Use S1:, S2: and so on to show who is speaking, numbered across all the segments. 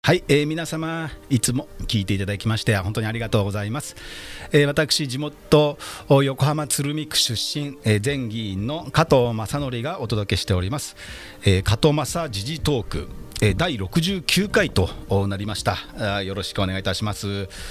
S1: はい、皆様いつも聞いていただきまして本当にありがとうございます。私地元横浜鶴見区出身、前議員の加藤正則がお届けしております、加藤正時事トーク、第69回となりました。よろしくお願いいたします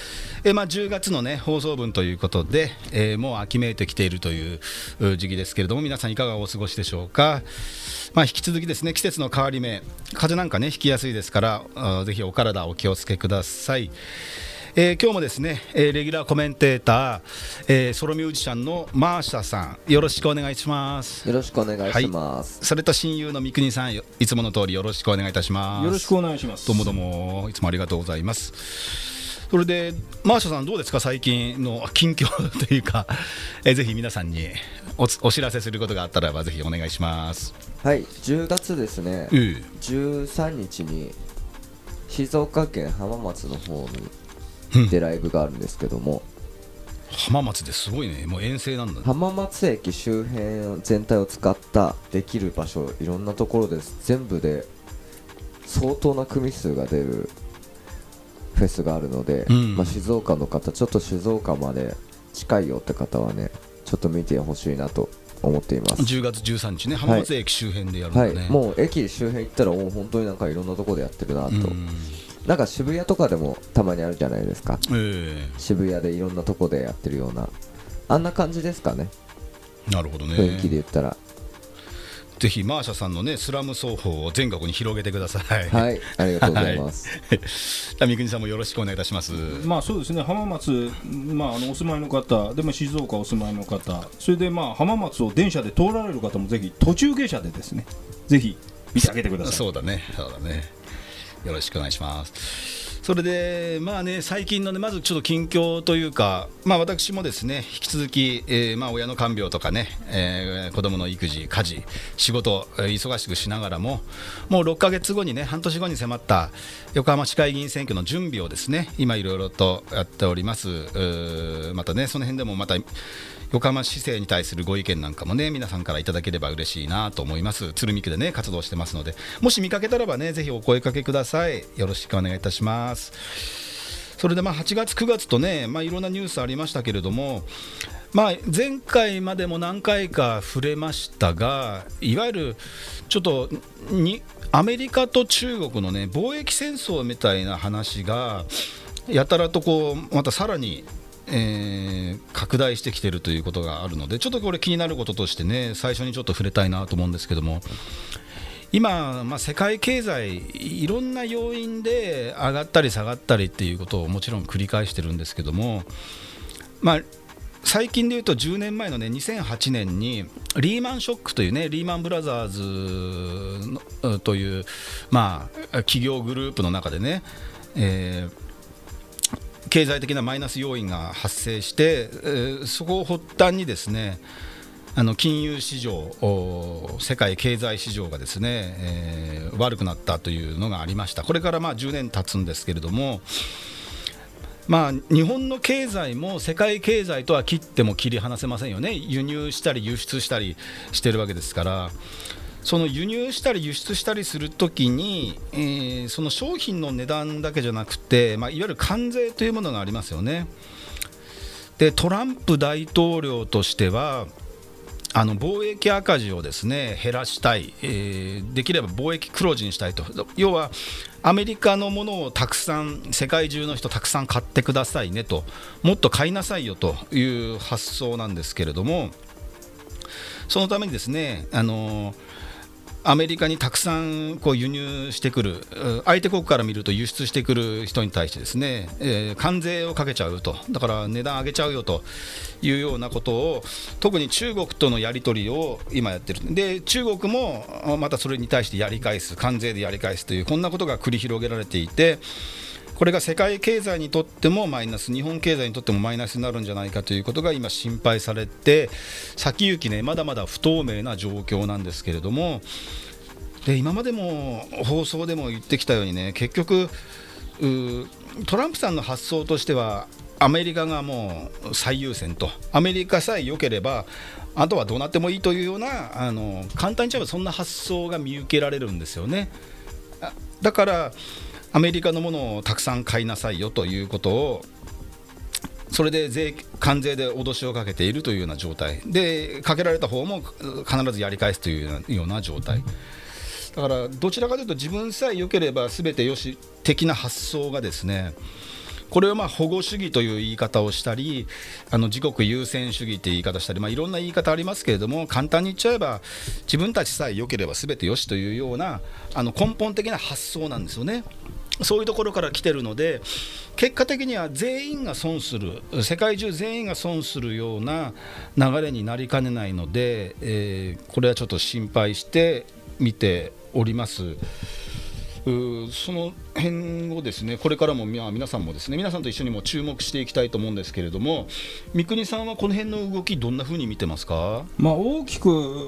S1: 。10月の、放送分ということで、もう秋めいてきているという時期ですけれども、皆さんいかがお過ごしでしょうか。引き続きですね、季節の変わり目、風邪なんかねひきやすいですからぜひお体お気をつけください。今日もですね、レギュラーコメンテーター、ソロミュージシャンのマーシャさん、よろしくお願いします。
S2: よろしくお願いします、
S1: それと親友の三國さん、いつもの通りよろしくお願いいたします。
S3: よろしくお願いします。
S1: どうもどうも、いつもありがとうございます。それでマーシャさんどうですか、最近の近況というか、ぜひ皆さんにお知らせすることがあったらばぜひお願いします。
S2: はい、10月ですね、13日に静岡県浜松の方にでライブがあるんですけども、
S1: 浜松ですごいね、もう遠征なんだね。
S2: 浜松駅周辺全体を使ったできる場所、いろんなところです。全部で相当な組数が出るフェスがあるので、静岡の方、ちょっと静岡まで近いよって方はね、ちょっと見てほしいなと思っています。
S1: 10月13日ね、浜松駅周辺でやるんだね。
S2: はい、もう駅周辺行ったら本当になんかいろんなところでやってるなと。なんか渋谷とかでもたまにあるじゃないですか、渋谷でいろんなとこでやってるような、あんな感じですかね。
S1: なるほどね、
S2: 雰囲気で言ったら
S1: ぜひマーシャさんのねスラム奏法を全国に広げてください。
S2: はい、ありがとうございます。
S1: 三國さんもよろしくお願いいたします。
S3: そうですね、浜松、お住まいの方でも静岡お住まいの方、それで浜松を電車で通られる方もぜひ途中下車でですね、ぜひ見てあげてください。
S1: そうだね、よろしくお願いします。それで最近のまずちょっと近況というか、私もですね引き続き、親の看病とかね、子供の育児、家事、仕事、忙しくしながらも、もう6ヶ月後にね、半年後に迫った横浜市会議員選挙の準備をですね、今いろいろとやっております。またね、その辺でもまた横浜市政に対するご意見なんかもね、皆さんからいただければ嬉しいなと思います。鶴見区でね活動してますので、もし見かけたらばね、ぜひお声かけください。よろしくお願いいたします。それで8月9月とね、いろんなニュースありましたけれども、前回までも何回か触れましたが、いわゆるちょっとアメリカと中国のね貿易戦争みたいな話がやたらとまたさらに拡大してきているということがあるので、ちょっとこれ気になることとしてね、最初にちょっと触れたいなと思うんですけども、今、世界経済いろんな要因で上がったり下がったりっていうことをもちろん繰り返してるんですけども、最近でいうと10年前のね2008年にリーマンショックというね、リーマンブラザーズという企業グループの中でね、経済的なマイナス要因が発生して、そこを発端にですね、金融市場、世界経済市場がですね、悪くなったというのがありました。これから10年経つんですけれども、日本の経済も世界経済とは切っても切り離せませんよね。輸入したり輸出したりしてるわけですから、その輸入したり輸出したりするときに、その商品の値段だけじゃなくて、いわゆる関税というものがありますよね。でトランプ大統領としては貿易赤字をですね減らしたい、できれば貿易黒字にしたいと。要はアメリカのものをたくさん、世界中の人たくさん買ってくださいねと、もっと買いなさいよという発想なんですけれども、そのためにですねアメリカにたくさん輸入してくる、相手国から見ると輸出してくる人に対してですね、関税をかけちゃうと、だから値段上げちゃうよというようなことを、特に中国とのやり取りを今やってる。で中国もまたそれに対してやり返す、関税でやり返すという、こんなことが繰り広げられていて、これが世界経済にとってもマイナス、日本経済にとってもマイナスになるんじゃないかということが今心配されて、先行きねまだまだ不透明な状況なんですけれども、で今までも放送でも言ってきたようにね、結局トランプさんの発想としてはアメリカがもう最優先と、アメリカさえ良ければあとはどうなってもいいというような、簡単に言えばそんな発想が見受けられるんですよね。だからアメリカのものをたくさん買いなさいよということを、それで関税で脅しをかけているというような状態で、かけられた方も必ずやり返すというような状態だから、どちらかというと自分さえ良ければ全てよし的な発想がですね、これを保護主義という言い方をしたり、自国優先主義という言い方をしたり、いろんな言い方ありますけれども、簡単に言っちゃえば自分たちさえ良ければ全てよしというような根本的な発想なんですよね。そういうところから来てるので、結果的には全員が損する、世界中全員が損するような流れになりかねないので、これはちょっと心配して見ております。その辺をですね、これからも皆さんもですね、皆さんと一緒にも注目していきたいと思うんですけれども、三國さんはこの辺の動きどんな風に見てますか？
S3: 大きく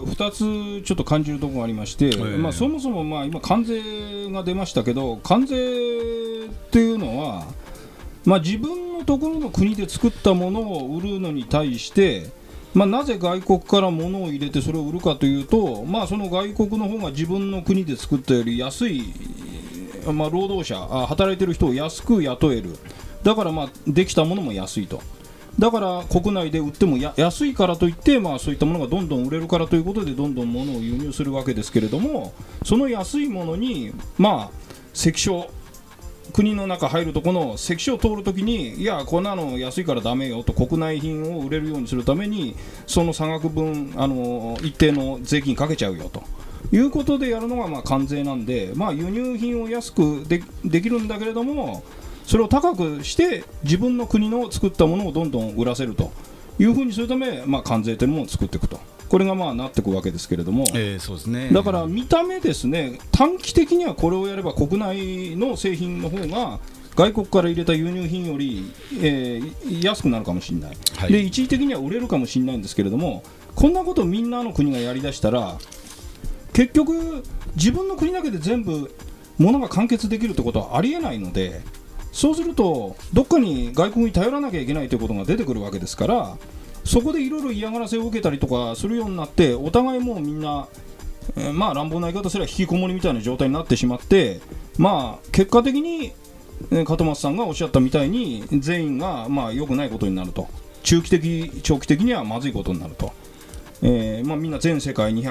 S3: 2つちょっと感じるところがありまして、そもそも今関税が出ましたけど、関税っていうのは、自分のところの国で作ったものを売るのに対して、なぜ外国から物を入れてそれを売るかというと、その外国の方が自分の国で作ったより安い、労働者、働いてる人を安く雇える、だからできたものも安いと、だから国内で売っても安いからといって、そういったものがどんどん売れるからということでどんどん物を輸入するわけですけれども、その安いものに関所、国の中入るとこの関所を通るときに、いやこんなの安いからダメよと、国内品を売れるようにするためにその差額分一定の税金かけちゃうよということでやるのが関税なんで、輸入品を安く できるんだけれども、それを高くして自分の国の作ったものをどんどん売らせるというふうにするため、関税というものを作っていくと、これがなっていくわけですけれども、
S1: そうですね、
S3: だから見た目ですね、短期的にはこれをやれば国内の製品の方が外国から入れた輸入品より、安くなるかもしれない、で一時的には売れるかもしれないんですけれども、こんなことをみんなの国がやりだしたら、結局自分の国だけで全部物が完結できるってことはありえないので、そうするとどっかに外国に頼らなきゃいけないということが出てくるわけですから、そこでいろいろ嫌がらせを受けたりとかするようになって、お互いもうみんな、乱暴な言い方すれば引きこもりみたいな状態になってしまって、結果的に門松さんがおっしゃったみたいに全員が良くないことになると、長期的にはまずいことになると、みんな全世界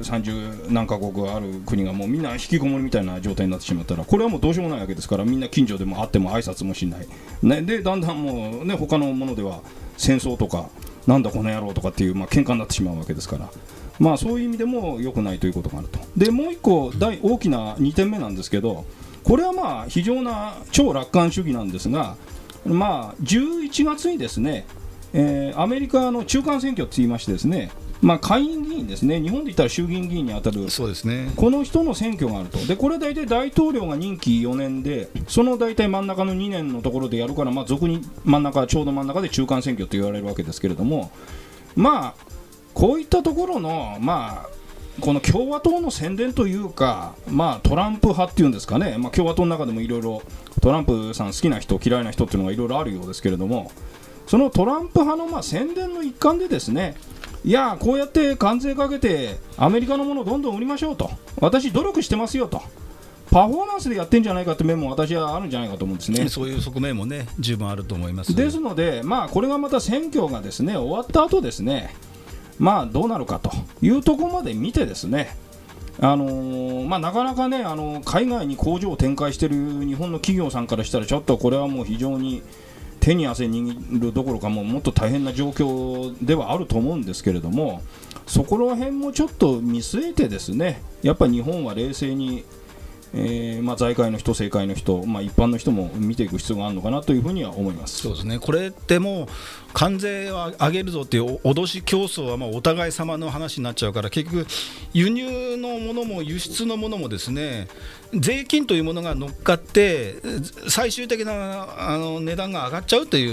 S3: 230何カ国ある国がもうみんな引きこもりみたいな状態になってしまったら、これはもうどうしようもないわけですから、みんな近所でも会っても挨拶もしない、でだんだんもう他のものでは戦争とかなんだこの野郎とかっていう喧嘩になってしまうわけですから、そういう意味でも良くないということがあると。でもう一個大きな2点目なんですけど、これは非常な超楽観主義なんですが、11月にですね、アメリカの中間選挙って言いましてですね、下院議員ですね、日本で言ったら衆議院議員に当たる、
S1: そうですね、
S3: この人の選挙があると。でこれ大体大統領が任期4年で、その大体真ん中の2年のところでやるから、俗に真ん中、ちょうど真ん中で中間選挙と言われるわけですけれども、こういったところのこの共和党の宣伝というか、トランプ派っていうんですかね、共和党の中でもいろいろトランプさん好きな人嫌いな人っていうのがいろいろあるようですけれども、そのトランプ派の宣伝の一環でですね、いやこうやって関税かけてアメリカのものをどんどん売りましょうと、私努力してますよと、パフォーマンスでやってんじゃないかって面も私はあるんじゃないかと思うんですね。
S1: そういう側面もね十分あると思います。
S3: ですので、これがまた選挙がですね終わった後ですね、どうなるかというところまで見てですね、なかなかね海外に工場を展開している日本の企業さんからしたら、ちょっとこれはもう非常に手に汗握るどころかもっと大変な状況ではあると思うんですけれども、そこら辺もちょっと見据えてですね、やっぱり日本は冷静に、財界の人、政界の人、一般の人も見ていく必要があるのかなというふうには思います。
S1: そうですね、これってもう関税を上げるぞっていう脅し競争はお互い様の話になっちゃうから、結局輸入のものも輸出のものもですね、税金というものが乗っかって最終的な値段が上がっちゃうという、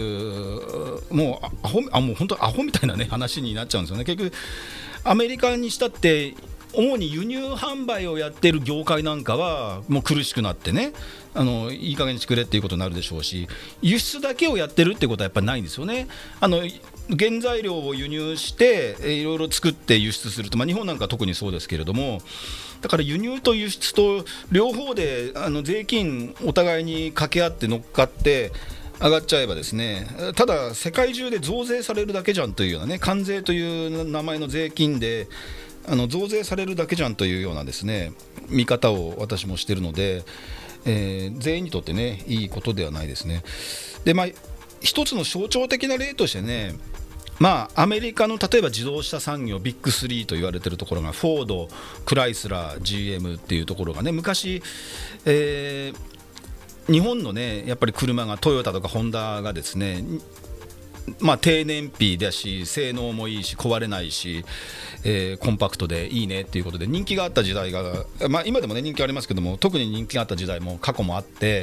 S1: もう本当アホみたいな、話になっちゃうんですよね。結局アメリカにしたって主に輸入販売をやっている業界なんかはもう苦しくなってね、いい加減にしてくれっていうことになるでしょうし、輸出だけをやってるってことはやっぱりないんですよね。 原材料を輸入していろいろ作って輸出すると、日本なんかは特にそうですけれども、だから輸入と輸出と両方で税金お互いに掛け合って乗っかって上がっちゃえばですね、ただ世界中で増税されるだけじゃんというようなね、関税という名前の税金で増税されるだけじゃんというようなですね見方を私もしているので、全員にとってねいいことではないですね。で、一つの象徴的な例としてね、アメリカの例えば自動車産業ビッグ3と言われているところがフォード、クライスラー、GM っていうところがね、昔、日本のねやっぱり車がトヨタとかホンダがですね、低燃費だし性能もいいし壊れないし、コンパクトでいいねっていうことで人気があった時代が、今でもね人気ありますけども、特に人気があった時代も過去もあって、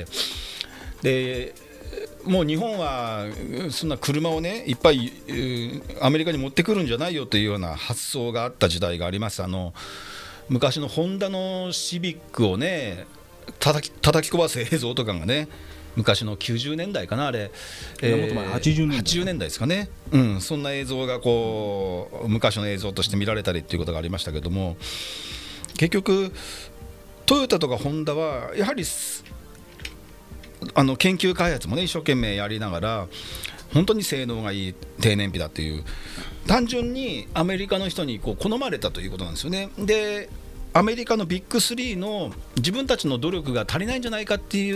S1: でもう日本はそんな車をねいっぱいアメリカに持ってくるんじゃないよというような発想があった時代があります。昔のホンダのシビックをね叩き壊す映像とかがね、昔の90年代かな、あれ、80年代ですかね、そんな映像がこう昔の映像として見られたりっていうことがありましたけども、結局トヨタとかホンダはやはり研究開発もね一生懸命やりながら、本当に性能がいい低燃費だっていう、単純にアメリカの人にこう好まれたということなんですよね。でアメリカのビッグ3の自分たちの努力が足りないんじゃないかっていう、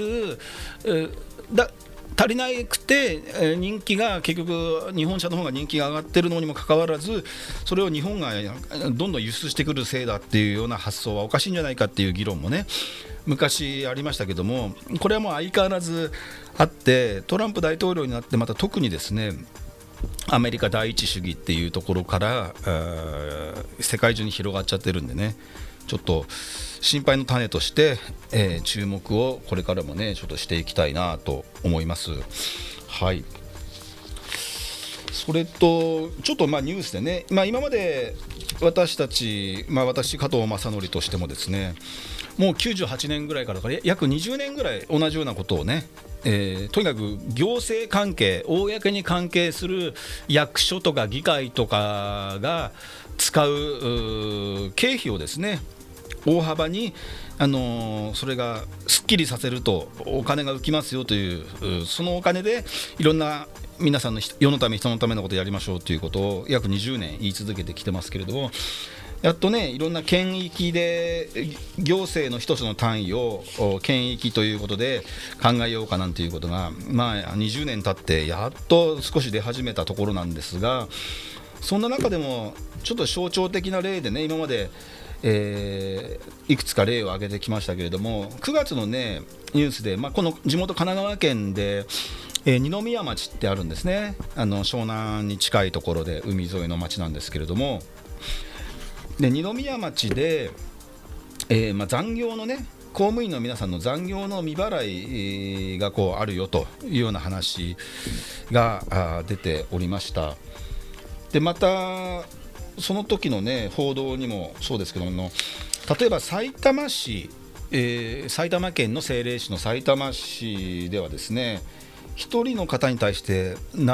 S1: 足りなくて人気が結局日本車の方が人気が上がってるのにもかかわらず、それを日本がどんどん輸出してくるせいだっていうような発想はおかしいんじゃないかっていう議論もね昔ありましたけども、これはもう相変わらずあって、トランプ大統領になってまた特にですねアメリカ第一主義っていうところから世界中に広がっちゃってるんでね、ちょっと心配の種として、注目をこれからもねちょっとしていきたいなと思います。はい。それとちょっとニュースでね、今まで私たち、私加藤正則としてもですね、もう98年ぐらいから約20年ぐらい同じようなことをね、とにかく行政関係、公に関係する役所とか議会とかが使う経費をですね大幅に、それがすっきりさせるとお金が浮きますよという、そのお金でいろんな皆さんの世のため人のためのことをやりましょうということを約20年言い続けてきてますけれども、やっとねいろんな県域で行政の一つの単位を県域ということで考えようかなんていうことが、20年経ってやっと少し出始めたところなんですが、そんな中でもちょっと象徴的な例でね、今までいくつか例を挙げてきましたけれども、9月のねニュースで、この地元神奈川県で、二宮町ってあるんですね。湘南に近いところで海沿いの町なんですけれども、で二宮町で、残業のね公務員の皆さんの残業の未払いがあるよというような話が出ておりました。でまたその時のね報道にもそうですけども、例えば埼玉市、埼玉県の政令市の埼玉市ではですね、1人の方に対して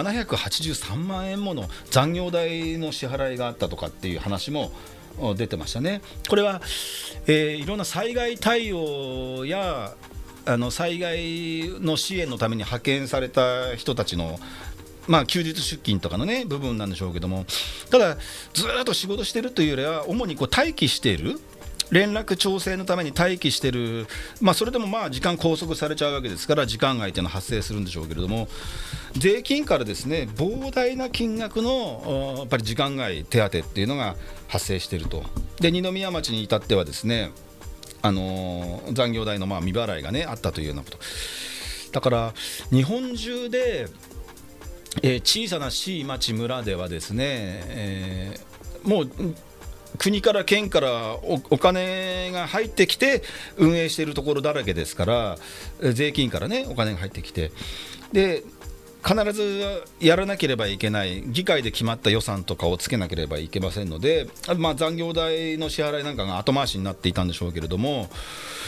S1: 783万円もの残業代の支払いがあったとかっていう話も出てましたね。これは、いろんな災害対応や災害の支援のために派遣された人たちの休日出勤とかのね部分なんでしょうけども、ただずっと仕事してるというよりは主に待機している、連絡調整のために待機している、それでも時間拘束されちゃうわけですから時間外というのは発生するんでしょうけれども、税金からですね膨大な金額のやっぱり時間外手当っていうのが発生していると。で二宮町に至ってはですね残業代の未払いがねあったというようなことだから、日本中で小さな市町村ではですね、もう国から県からお金が入ってきて運営しているところだらけですから、税金からねお金が入ってきて、で必ずやらなければいけない議会で決まった予算とかをつけなければいけませんので、残業代の支払いなんかが後回しになっていたんでしょうけれども、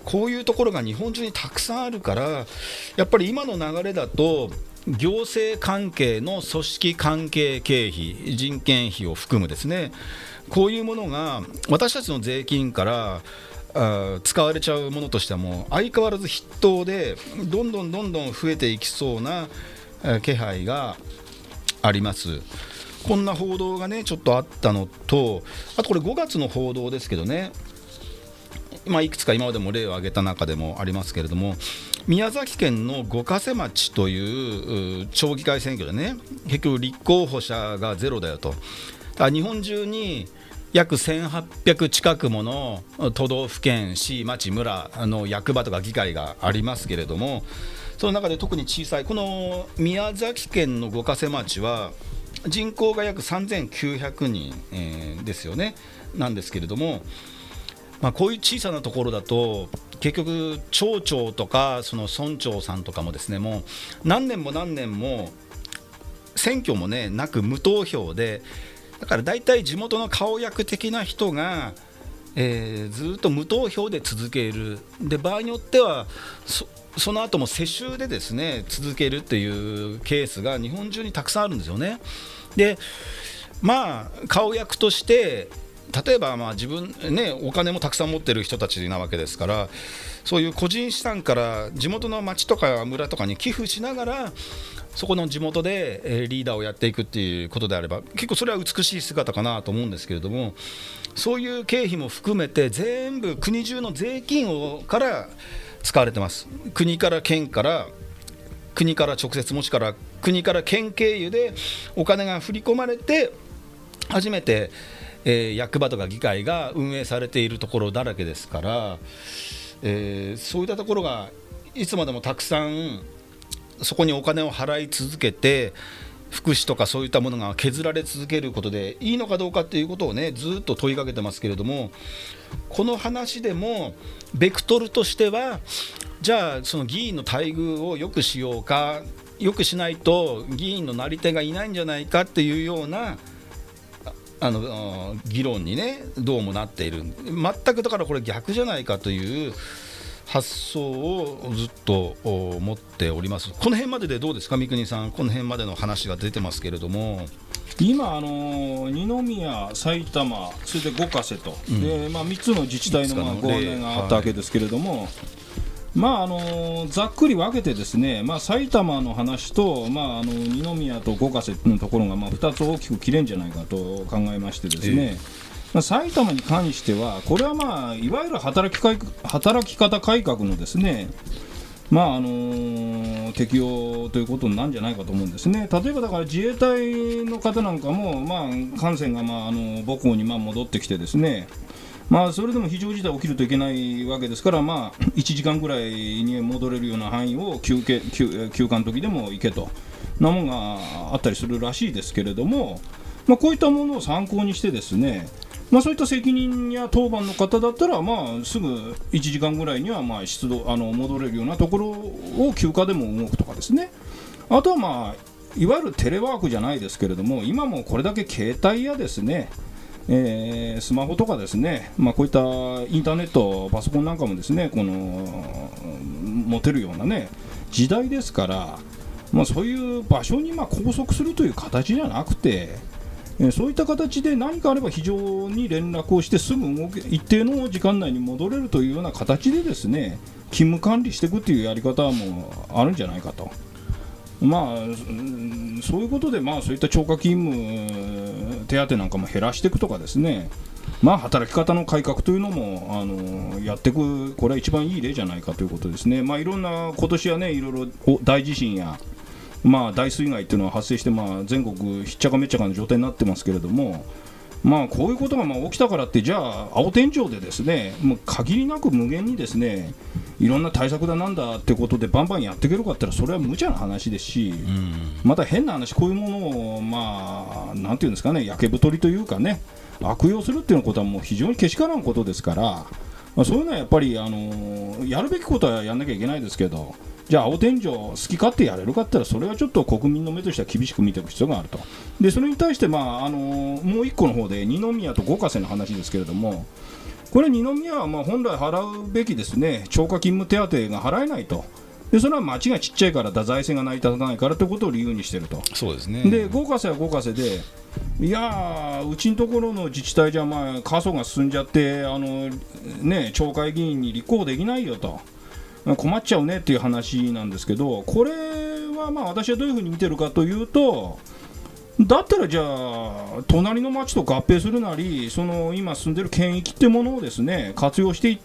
S1: こういうところが日本中にたくさんあるから、やっぱり今の流れだと行政関係の組織関係経費、人件費を含むですね、こういうものが私たちの税金から使われちゃうものとしてはもう相変わらず筆頭でどんどん増えていきそうな気配があります。こんな報道がねちょっとあったのと、あとこれ5月の報道ですけどね、いくつか今までも例を挙げた中でもありますけれども、宮崎県の五ヶ瀬町という町議会選挙でね、結局立候補者がゼロだよと。日本中に約1800近くもの都道府県、市、町、村の役場とか議会がありますけれども、その中で特に小さいこの宮崎県の五ヶ瀬町は人口が約3900人、ですよね、なんですけれども、こういう小さなところだと結局町長とかその村長さんとかもですね、もう何年も選挙もねなく無投票で、だから大体地元の顔役的な人が、ずっと無投票で続ける。で場合によってはその後も世襲でですね続けるというケースが日本中にたくさんあるんですよね。で顔役として例えば自分ねお金もたくさん持ってる人たちなわけですから、そういう個人資産から地元の町とか村とかに寄付しながらそこの地元でリーダーをやっていくっていうことであれば結構それは美しい姿かなと思うんですけれども、そういう経費も含めて全部国中の税金から使われてます。国から県から国から直接もしくは国から県経由でお金が振り込まれて初めて役場とか議会が運営されているところだらけですから、そういったところがいつまでもたくさんそこにお金を払い続けて福祉とかそういったものが削られ続けることでいいのかどうかということをねずっと問いかけてますけれども、この話でもベクトルとしてはじゃあその議員の待遇を良くしようか、良くしないと議員のなり手がいないんじゃないかっていうような議論にねどうもなっている。全くだからこれ逆じゃないかという発想をずっと持っております。この辺まででどうですか三國さん、この辺までの話が出てますけれども、
S3: 今二宮、埼玉、それで五ヶ瀬と、で3つの自治体のご案内があったわけですけれども、ざっくり分けてですね、埼玉の話と、二宮と五ヶ瀬のところが2つ大きく切れんじゃないかと考えましてですね、埼玉に関してはこれはいわゆる働き方改革のですね、適用ということなんじゃないかと思うんですね。例えばだから自衛隊の方なんかも、艦船が母港に戻ってきてですね、それでも非常事態起きるといけないわけですから、1時間ぐらいに戻れるような範囲を休暇の時でも行けとなものがあったりするらしいですけれども、こういったものを参考にしてですね、そういった責任や当番の方だったら、すぐ1時間ぐらいには戻れるようなところを休暇でも動くとかですね、あとはいわゆるテレワークじゃないですけれども、今もこれだけ携帯やですねスマホとかですね、こういったインターネット、パソコンなんかもですね持てるようなね時代ですから、そういう場所に拘束するという形じゃなくて、そういった形で何かあれば非常に連絡をしてすぐ一定の時間内に戻れるというような形でですね勤務管理していくというやり方もあるんじゃないかと。そういうことで、そういった超過勤務手当なんかも減らしていくとかですね、働き方の改革というのもやっていく、これは一番いい例じゃないかということですね。いろんな今年はねいろいろ大地震や大水害っていうのが発生して、全国ひっちゃかめっちゃかの状態になってますけれども、こういうことが起きたからってじゃあ青天井でですねもう限りなく無限にですねいろんな対策だなんだってことでバンバンやっていけるかって言ったらそれは無茶な話ですし、また変な話、こういうものをなんていうんですかね、焼け太りというかね悪用するっていうことはもう非常にけしからんことですから、そういうのはやっぱりやるべきことはやんなきゃいけないですけど、じゃあ青天井好き勝手やれるかって言ったらそれはちょっと国民の目としては厳しく見ていく必要があると。でそれに対してもう一個の方で二宮と五ヶ瀬の話ですけれども、 これ二宮は本来払うべきですね超過勤務手当が払えないと。でそれは町がちっちゃいからだ、財政が成り立たないからということを理由にしていると。
S1: そうですね。
S3: で豪華せは豪華せで、いやうちのところの自治体じゃ過疎が進んじゃって町会議員に立候補できないよと、困っちゃうねっていう話なんですけど、これは私はどういうふうに見てるかというと、だったらじゃあ隣の町と合併するなり、その今住んでる県域ってものをですね活用していって、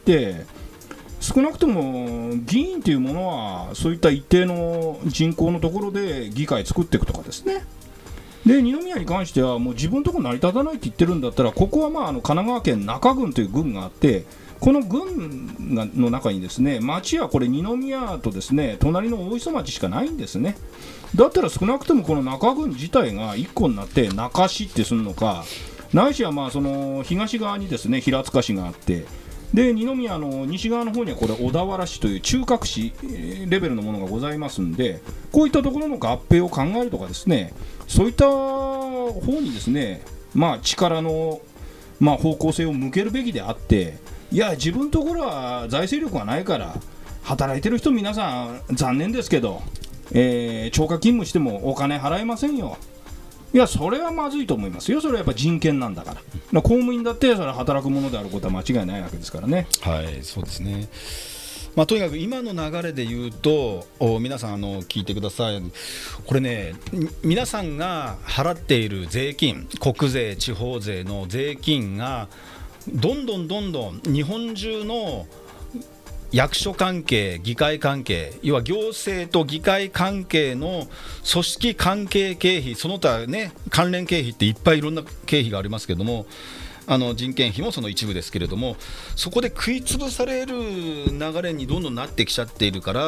S3: 少なくとも議員というものはそういった一定の人口のところで議会作っていくとかですね。で二宮に関してはもう自分のところ成り立たないって言ってるんだったら、ここは神奈川県中郡という郡があって、この郡の中にですね町はこれ二宮とですね隣の大磯町しかないんですね。だったら少なくともこの中郡自体が1個になって中市ってするのか、ないしはその東側にですね平塚市があって、で二宮の西側の方にはこれ小田原市という中核市レベルのものがございますんで、こういったところの合併を考えるとかですね、そういった方にですね力の方向性を向けるべきであって、いや自分のところは財政力がないから働いてる人皆さん残念ですけど、超過勤務してもお金払えませんよ。いやそれはまずいと思いますよ。それはやっぱ人権なんだから、公務員だってそれは働くものであることは間違いないわけですからね。
S1: はい、そうですね。とにかく今の流れで言うと、皆さん聞いてください。これね、皆さんが払っている税金、国税地方税の税金がどんどん日本中の役所関係、議会関係、要は行政と議会関係の組織関係経費、その他ね関連経費っていっぱいいろんな経費がありますけれども、人件費もその一部ですけれども、そこで食い潰される流れにどんどんなってきちゃっているから、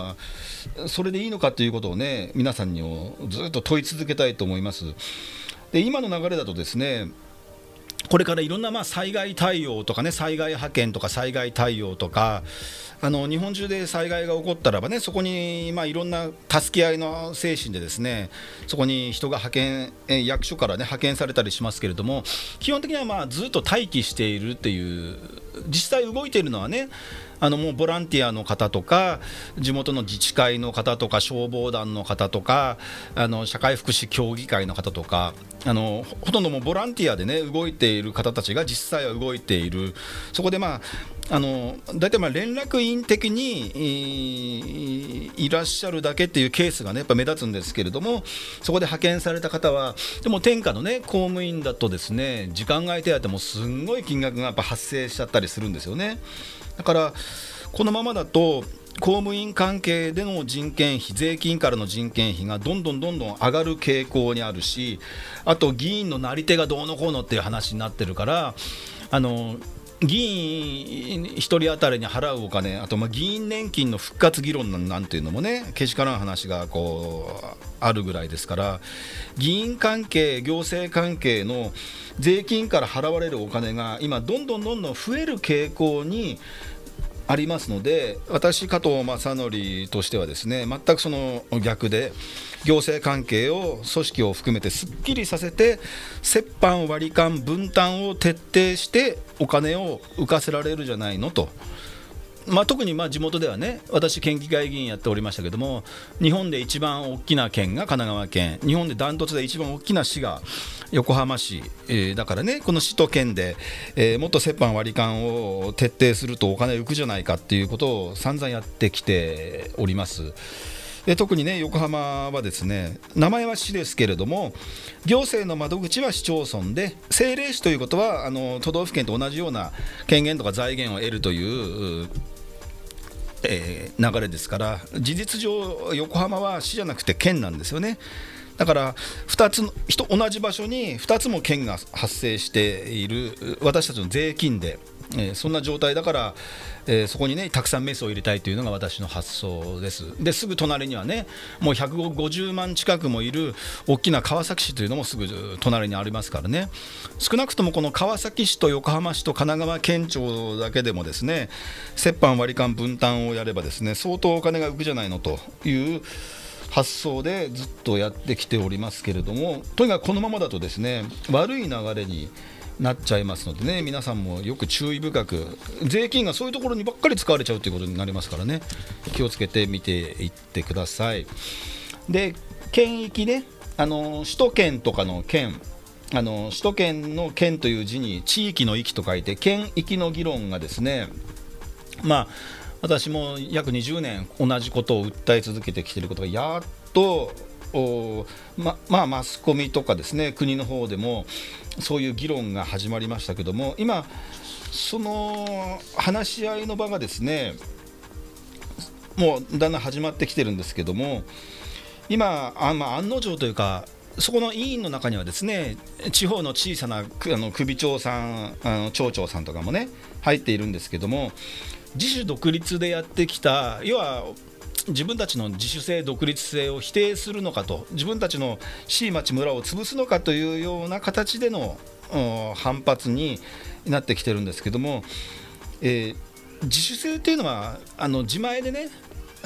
S1: それでいいのかということをね皆さんにずっと問い続けたいと思います。で今の流れだとですね、これからいろんな災害対応とかね、災害派遣とか災害対応とか、日本中で災害が起こったらばね、そこにいろんな助け合いの精神でですね、そこに人が役所からね派遣されたりしますけれども、基本的にはずっと待機しているっていう、実際動いているのはね、もうボランティアの方とか地元の自治会の方とか消防団の方とか社会福祉協議会の方とか、ほとんどもうボランティアでね動いている方たちが実際は動いている。そこで大体連絡員的にいらっしゃるだけっていうケースがねやっぱ目立つんですけれども、そこで派遣された方はでも天下のね公務員だとですね、時間外手当もすんごい金額がやっぱ発生しちゃったりするんですよね。だからこのままだと公務員関係での人件費、税金からの人件費がどんどん上がる傾向にあるし、あと議員のなり手がどうのこうのっていう話になってるから、議員1人当たりに払うお金、あと議員年金の復活議論なんていうのもねけしからん話があるぐらいですから、議員関係、行政関係の税金から払われるお金が今どんどん増える傾向にありますので、私加藤正則としてはですね全くその逆で、行政関係を組織を含めてすっきりさせて折半割り勘分担を徹底してお金を浮かせられるじゃないのと。特に地元ではね、私県議会議員やっておりましたけども、日本で一番大きな県が神奈川県、日本でダントツで一番大きな市が横浜市、だからねこの市と県で、もっと折半割り勘を徹底するとお金浮くじゃないかっていうことを散々やってきております。で特にね横浜はですね、名前は市ですけれども行政の窓口は市町村で、政令市ということは都道府県と同じような権限とか財源を得るという流れですから、事実上横浜は市じゃなくて県なんですよね。だから同じ場所に2つも県が発生している私たちの税金で、そんな状態だから、そこにねたくさんメスを入れたいというのが私の発想です。ですぐ隣にはねもう150万近くもいる大きな川崎市というのもすぐ隣にありますからね、少なくともこの川崎市と横浜市と神奈川県庁だけでもですね折半割り勘分担をやればですね相当お金が浮くじゃないのという発想でずっとやってきておりますけれども、とにかくこのままだとですね悪い流れになっちゃいますのでね、皆さんもよく注意深く、税金がそういうところにばっかり使われちゃうということになりますからね、気をつけて見ていってください。で、県域ね、首都圏とかの県、首都圏の県という字に地域の域と書いて県域の議論がですね、私も約20年同じことを訴え続けてきていることがやっとマスコミとかですね、国の方でもそういう議論が始まりましたけども、今その話し合いの場がですね、もうだんだん始まってきてるんですけども、今案の定というか、そこの委員の中にはですね、地方の小さな首長さん、町長さんとかもね入っているんですけども、自主独立でやってきた、要は自分たちの自主性独立性を否定するのかと、自分たちの市町村を潰すのかというような形での反発になってきてるんですけども、自主性というのは自前でね、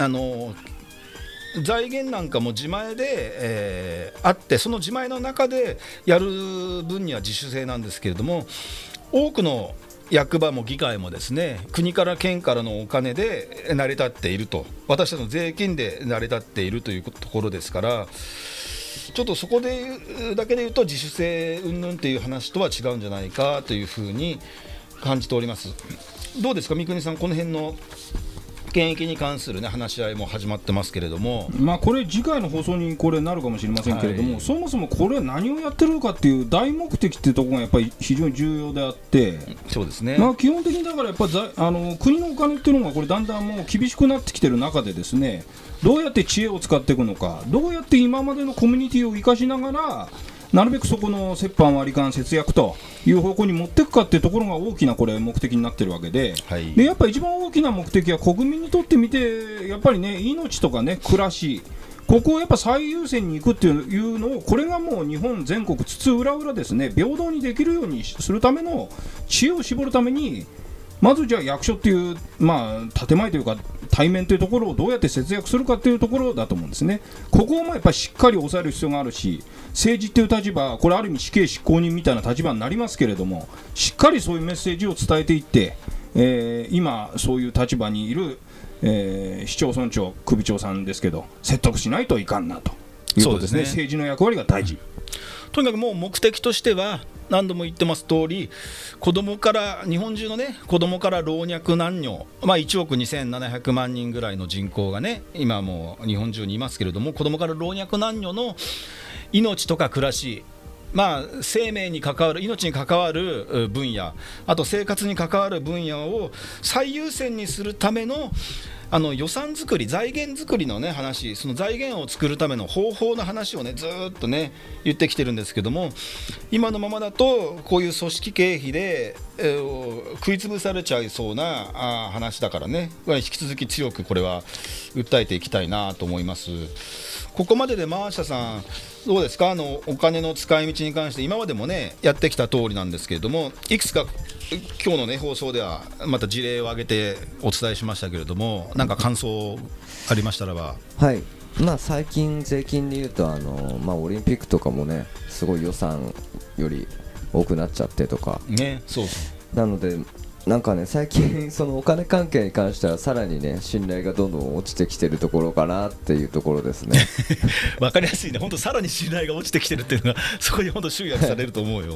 S1: 財源なんかも自前で、あって、その自前の中でやる分には自主性なんですけれども、多くの役場も議会もですね、国から県からのお金で成り立っていると、私たちの税金で成り立っているというところですから、ちょっとそこでだけで言うと自主性云々という話とは違うんじゃないかというふうに感じております。どうですか、三國さん、この辺の県域に関する、ね、話し合いも始まってますけれども、
S3: これ次回の放送にこれなるかもしれませんけれども、そもそもこれは何をやってるのかっていう大目的っていうところがやっぱり非常に重要であって、
S1: そうですね、
S3: 基本的にだからやっぱ国のお金っていうのがこれだんだんもう厳しくなってきてる中でですね、どうやって知恵を使っていくのか、どうやって今までのコミュニティを生かしながらなるべくそこの折半割り勘節約という方向に持っていくかっていうところが大きなこれ目的になってるわけで、でやっぱり一番大きな目的は国民にとってみてやっぱりね、命とかね、暮らし、ここをやっぱ最優先に行くっていうのを、これがもう日本全国津々浦々ですね、平等にできるようにするための知恵を絞るために、まずじゃあ役所っていう、建前というか対面というところをどうやって節約するかというところだと思うんですね。ここをやっぱりしっかり抑える必要があるし、政治っていう立場、これある意味死刑執行人みたいな立場になりますけれども、しっかりそういうメッセージを伝えていって、今そういう立場にいる、市町村長、首長さんですけど、説得しないといかんなということですね。政治の役割が大事。
S1: とにかくもう目的としては何度も言ってます通り、子供から日本中のね、子供から老若男女、1億2700万人ぐらいの人口がね、今もう日本中にいますけれども、子供から老若男女の命とか暮らし、生命に関わる、命に関わる分野、あと生活に関わる分野を最優先にするための予算作り、財源作りの、ね、話、その財源を作るための方法の話をね、ずっとね言ってきてるんですけども、今のままだとこういう組織経費で、食い潰されちゃいそうな話だからね、引き続き強くこれは訴えていきたいなと思います。ここまででマーシャさんどうですか、お金の使い道に関して今までもねやってきた通りなんですけれども、いくつか今日のね放送ではまた事例を挙げてお伝えしましたけれども、なんか感想ありましたらば。
S2: はい、最近税金でいうとオリンピックとかもね、すごい予算より多くなっちゃってとか
S1: ね、そう
S2: なのでなんかね、最近そのお金関係に関してはさらにね信頼がどんどん落ちてきてるところかなっていうところですね。
S1: わかりやすいね、本当さらに信頼が落ちてきてるっていうのがそこに本当集約されると思うよ。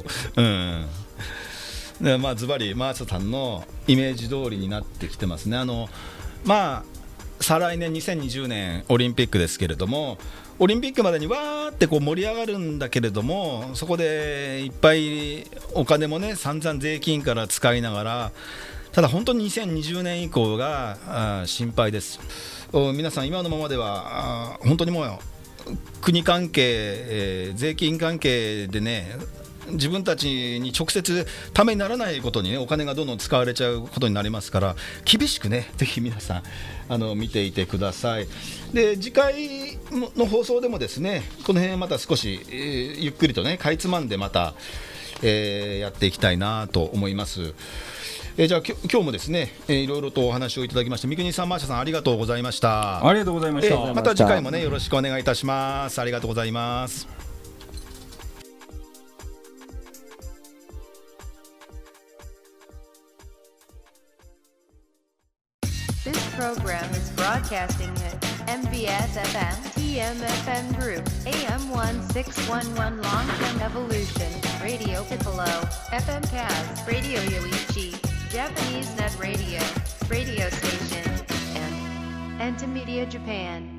S1: ズバリマーシャさんのイメージ通りになってきてますね。再来年2020年オリンピックですけれども、オリンピックまでにわーってこう盛り上がるんだけれども、そこでいっぱいお金もね散々税金から使いながら、ただ本当に2020年以降が心配です。皆さん今のままでは本当にもう国関係、税金関係でね、自分たちに直接ためにならないことにねお金がどんどん使われちゃうことになりますから、厳しくねぜひ皆さん見ていてください。で次回の放送でもですね、この辺また少し、ゆっくりとねかいつまんでまた、やっていきたいなと思います。じゃあ今日もですね、いろいろとお話をいただきまして三國さん、マーシャさんありがとうございました。
S3: ありがとうございました。
S1: また次回もねよろしくお願いいたします。ありがとうございます。
S4: program is broadcasting at MBS FM, TMFM Group, AM 1611 Long-Term Evolution, Radio Piccolo, FM Kaz, Radio Yoichi, Japanese Net Radio, Radio Station, and Entimedia Japan.